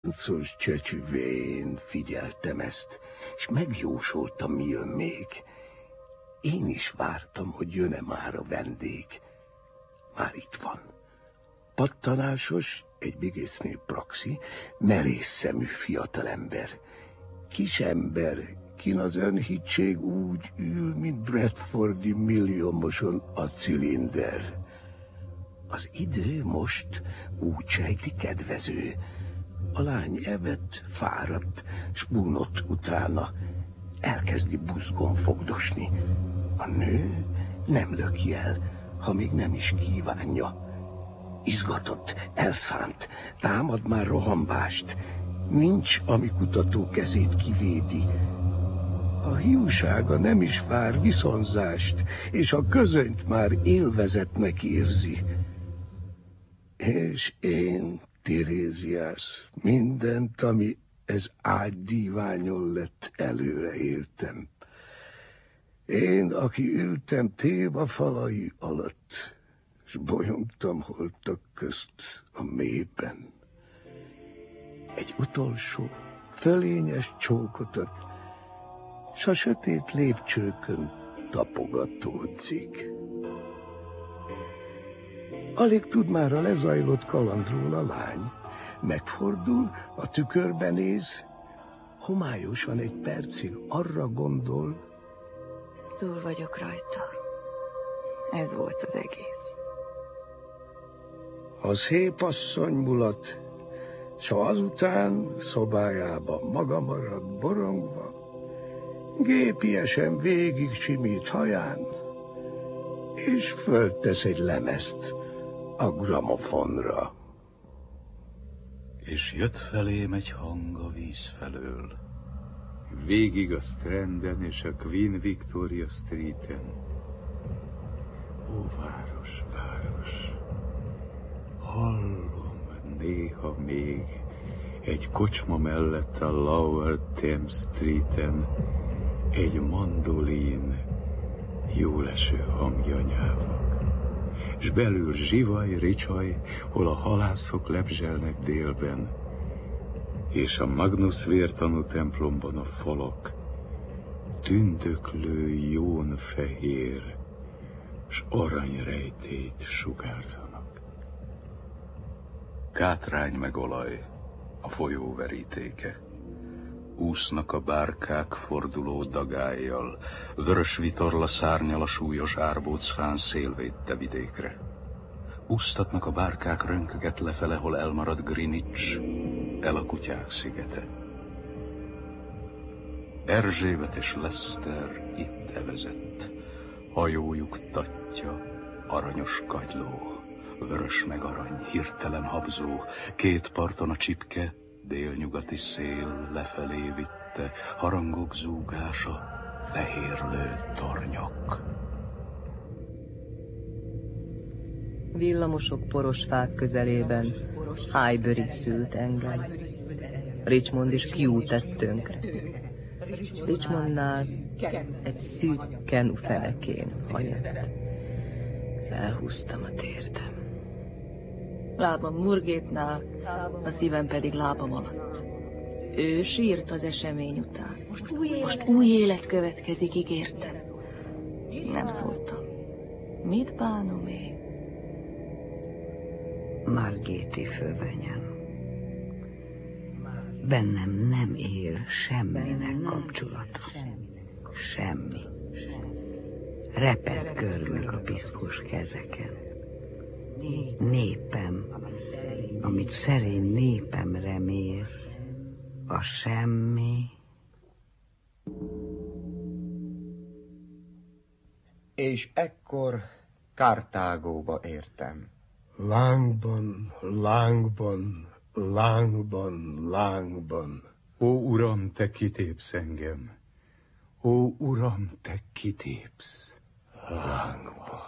Francos csöcsüvén figyeltem ezt, és megjósoltam, mi jön még. Én is vártam, hogy jön-e már a vendég. Már itt van. Pattanásos, egy bigésznél praxi, merész szemű fiatalember. Kisember, kin az önhittség úgy ül, mint Bradfordi milliómoson a cilinder. Az idő most úgy sejti kedvező. A lány evett, fáradt, s búnott utána. Elkezdi buzgón fogdosni. A nő nem löki el, ha még nem is kívánja. Izgatott, elszánt, támad már rohambást. Nincs, ami kutató kezét kivédi. A hiúsága nem is vár viszonzást, és a közönyt már élvezetnek érzi. És én, Teréziás, mindent, ami ez ágydíványon lett, előre éltem. Én, aki ültem Théba falai alatt, s bolyongtam holtak közt a mélyben. Egy utolsó, fölényes csókotat, s a sötét lépcsőkön tapogatódzik. Alig tud már a lezajlott kalandról a lány. Megfordul, a tükörbe néz, homályosan egy percig arra gondol. Túl vagyok rajta. Ez volt az egész. A szép asszony mulat, s azután szobájában maga marad borongva, gépiesen végig simít haján, és föltesz egy lemezt a gramofonra. És jött felém egy hang a víz felől. Végig a Stranden és a Queen Victoria Streeten. Ó, város, város, hallom néha még egy kocsma mellett a Lower Thames Streeten egy mandolin jóleső hangja nyávog. S belül zsivaj, ricsaj, hol a halászok lebzselnek délben, és a Magnus vértanú templomban a falak tündöklő jón fehér, s aranyrejtélyt sugárzanak. Kátrány meg olaj, a folyó verítéke. Úsznak a bárkák forduló dagályjal, vörös vitorla szárnyal a súlyos árbócfán szélvédte vidékre. Úsztatnak a bárkák rönköget lefele, hol elmarad Greenwich, el a kutyák szigete. Erzsébet és Leszter itt evezett, hajójuk tatja, aranyos kagyló, vörös meg arany, hirtelen habzó, két parton a csipke, délnyugati szél lefelé vitte, harangok zúgása, fehérlő tornyok. Villamosok poros fák közelében Highbury szült engem. Richmond is Kew tett tönkre. Richmondnál egy szűk kenu fenekén hajett. Felhúztam a térdem. Lábam Murgétnál, a szívem pedig lábam alatt. Ő sírt az esemény után. Most új élet következik, ígértem. Nem szóltam. Mit bánom én? Margéti fővenyem. Bennem nem él semminek kapcsolata. Semmi. Repet görmög a piszkos kezeken. Népem, amit szerény népem remél, a semmi. És ekkor Kartágóba értem. Lángban, lángban, lángban, lángban. Ó, Uram, te kitépsz engem. Ó, Uram, te kitépsz. Lángban.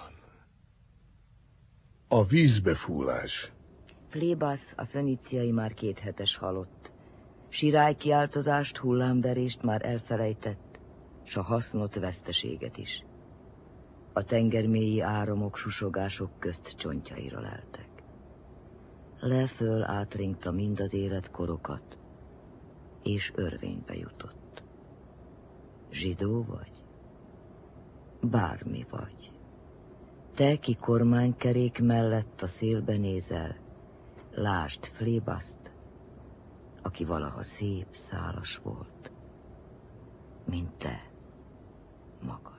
A vízbefúlás. Plébasz, a föníciai már 2 hetes halott. Sirálykiáltozást, hullámverést már elfelejtett, s a hasznot, veszteséget is. A tengermélyi áramok susogások közt csontjaira leltek. Leföl átringta mind az életkorokat, és örvénybe jutott. Zsidó vagy? Bármi vagy. Te, ki kormánykerék mellett a szélbe nézel, lásd Flébaszt, aki valaha szép, szálas volt, mint te magad.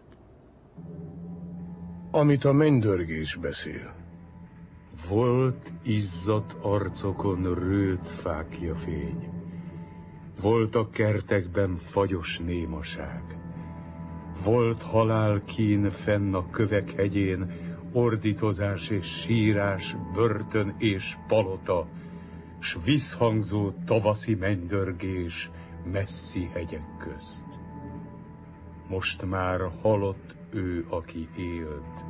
Amit a mennydörgés beszél. Volt izzadt arcokon rőt fákja fény. Volt a kertekben fagyos némaság. Volt halálkín fenn a kövek hegyén, ordítozás és sírás, börtön és palota, s visszhangzó tavaszi mennydörgés messzi hegyek közt. Most már halott ő, aki élt.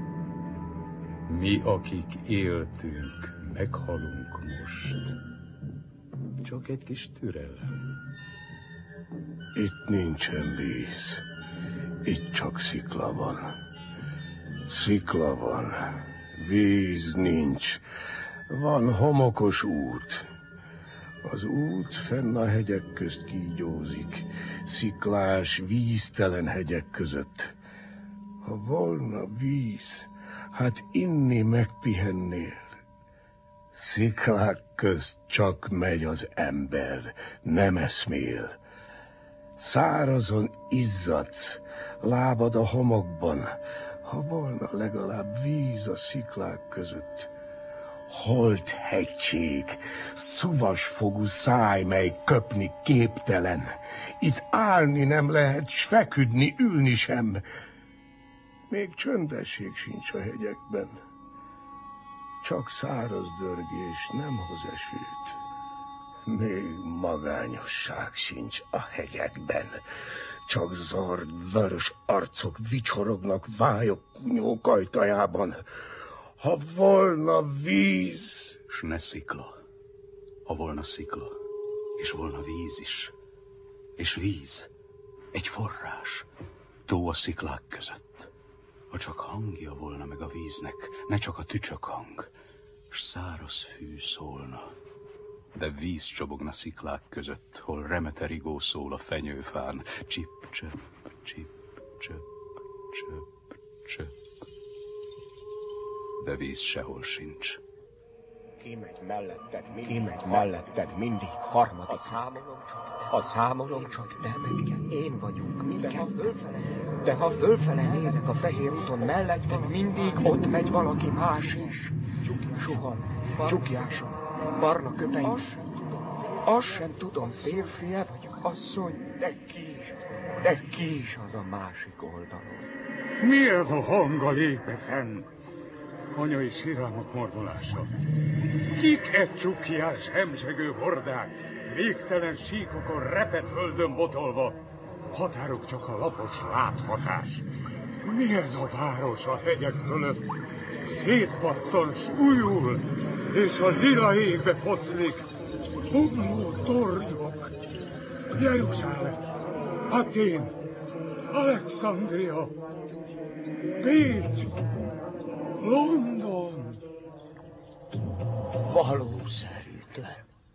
Mi, akik éltünk, meghalunk most. Csak egy kis türelem. Itt nincsen víz. Itt csak szikla van. Szikla van. Víz nincs. Van homokos út. Az út fenn a hegyek közt kígyózik. Sziklás, víztelen hegyek között. Ha volna víz, hát inni megpihennél. Sziklák közt csak megy az ember, nem eszmél. Szárazon izzadsz, lábad a homokban, ha volna legalább víz a sziklák között. Holt hegység, szuvasfogú száj, mely köpni képtelen. Itt állni nem lehet, s feküdni, ülni sem. Még csöndesség sincs a hegyekben. Csak száraz dörgés nem hoz esőt. Még magányosság sincs a hegyekben. Csak zord, vörös arcok vicsorognak vályok kunyók ajtajában. Ha volna víz... S ne szikla. Ha volna szikla, és volna víz is. És víz, egy forrás, tó a sziklák között. Ha csak hangja volna meg a víznek, ne csak a tücsök hang, s száraz fű szólna. De víz csobogna sziklák között, hol remeterigó szól a fenyőfán. Csip-csöp, csip-csöp, csöp-csöp. De víz sehol sincs. Kimegy melletted mindig harmadik. Ha számolom csak, te meg én vagyunk, mi de ha fölfele nézek a fehér úton melletted, mindig ott megy valaki más is. Suhan, csukjáson, barna köpeim. Azt sem tudom, férfi-e vagy asszony, de ki is az a másik oldalon. Mi ez a hang a légbe fenn? Anyai sírálmok mordolása. Kik egy csukjás, hemzsegő hordák, végtelen síkokon, repett földön botolva, határok csak a lapos láthatás. Mi ez a város a hegyek fölött? Szétpattan, s újul, és a lila égbe foszlik. Omló tornyok. Jeruzsálem, Atén, Alexandria, Pécs, London. Valószerűtlen.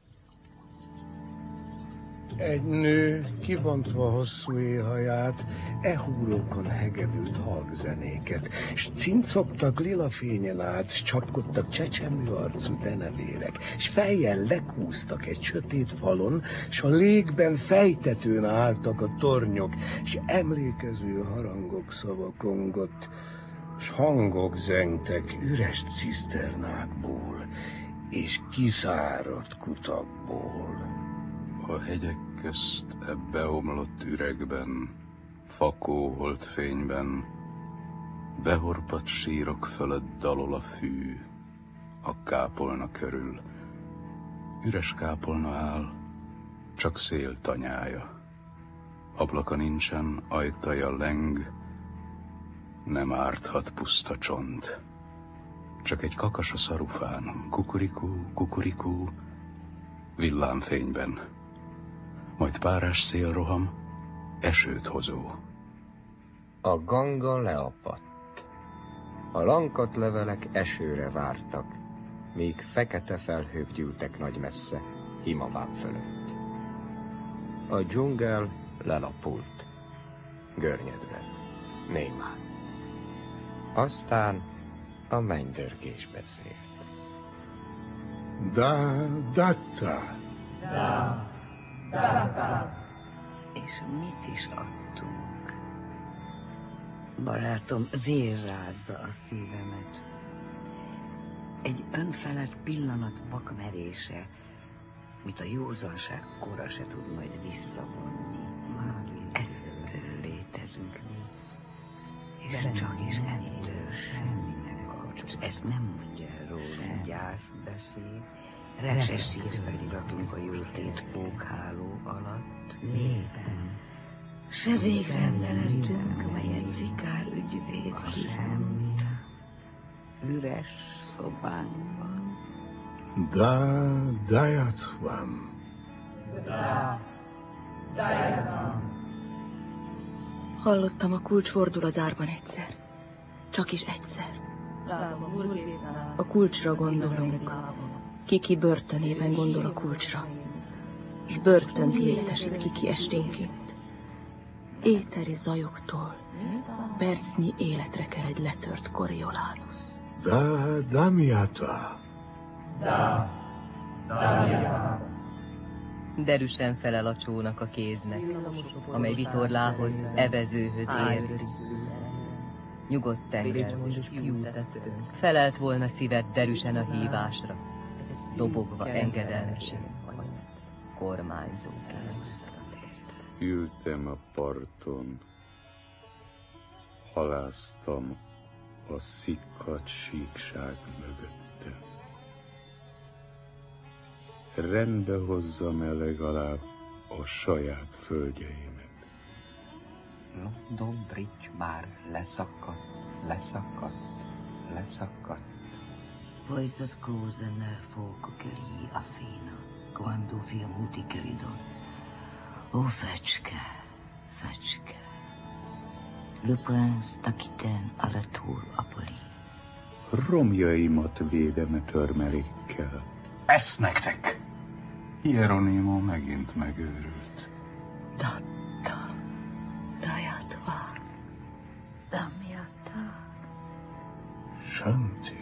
Egy nő kibontva hosszú éhaját, ehúrókon hegedült halkzenéket, s cincogtak lila fényen át, s csapkodtak csecsemő arcú denevérek, s fejjel lekúztak egy sötét falon, s a légben fejtetőn álltak a tornyok, s emlékező harangok szavakongott, s hangok zengtek üres ciszternákból, és kiszáradt kutakból. A hegyek közt ebbe omlott üregben, fakó holdfényben, behorpadt sírok fölött dalol a fű, a kápolna körül. Üres kápolna áll, csak szél tanyája. Ablaka nincsen, ajtaja leng, nem árthat puszta csont. Csak egy kakas a szarufán, kukurikú, kukurikú, villámfényben. Majd párás szélroham, esőt hozó. A ganga leapadt. A lankat levelek esőre vártak. míg fekete felhők gyűltek nagy messze, Himavám fölött. A dzsungel lelapult, görnyedve, némán. Aztán a mennydörgés beszélt. Datta. És mit is adtunk? Barátom, vérrázza a szívemet. Egy önfelett pillanat vakmerése, mit a józanság kora se tud majd visszavonni. Már ettől létezünk mi, és csak is ettől semminek kapcsolat. Ezt nem mondja el rólunk gyászbeszéd, se szírfeliratunk a jótét pókháló alatt. Népen, se végrendeletünk, melyet szikár ügyvéd kivont. Üres szobánkban. Dayatvam. Hallottam, a kulcs fordul az árban egyszer. Csak is egyszer. A kulcsra gondolunk. Kiki börtönében gondol a kulcsra. És börtönt létesít Kiki esténként. Éteri zajoktól percnyi életre kell egy letört Coriolanus. Damiata. Derűsen felel a csónak a kéznek, amely vitorlához, evezőhöz ért. Nyugodt tenger, kiútetőnk. Felelt volna szíved derűsen a hívásra, dobogva engedelmesen, kormányzóként. Ültem a parton, haláztam a szikkadt síkság mögöttem. Rendbe hozzam-e legalább a saját földjeimet? London Bridge már leszakadt. Voices cose nel fuoco che lì affina, quando vi muti che ridon. Ó, fecske, le prince t'aquitaine à la tour Apolli. Romjaimat védem-e törmelékkel? Ezt nektek! Hieronimo megint megőrült. Datta, Dayatva, Damiata. Shanti.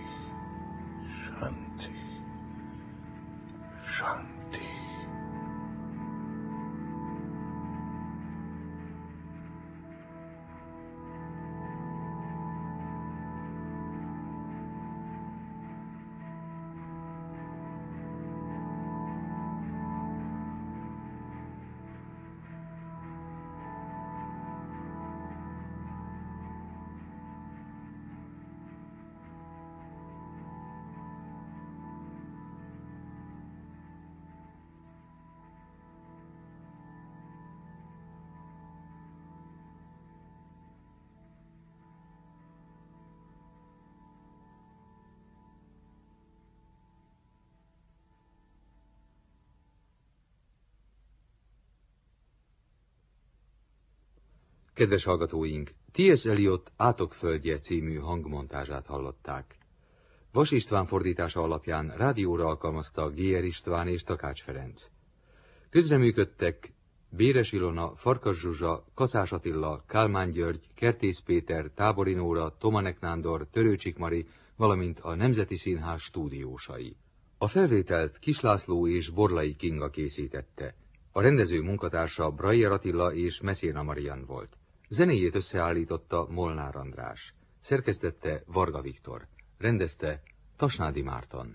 Kedves hallgatóink, T.S. Eliot Átokföldje című hangmontázsát hallották. Vas István fordítása alapján rádióra alkalmazta G.R. István és Takács Ferenc. Közreműködtek Béres Ilona, Farkas Zsuzsa, Kaszás Attila, Kálmán György, Kertész Péter, Tábori Nóra, Tomanek Nándor, Törőcsik Mari, valamint a Nemzeti Színház stúdiósai. A felvételt Kis László és Borlai Kinga készítette. A rendező munkatársa Breyer Attila és Messina Marian volt. Zenéjét összeállította Molnár András. Szerkesztette Varga Viktor. Rendezte Tasnádi Márton.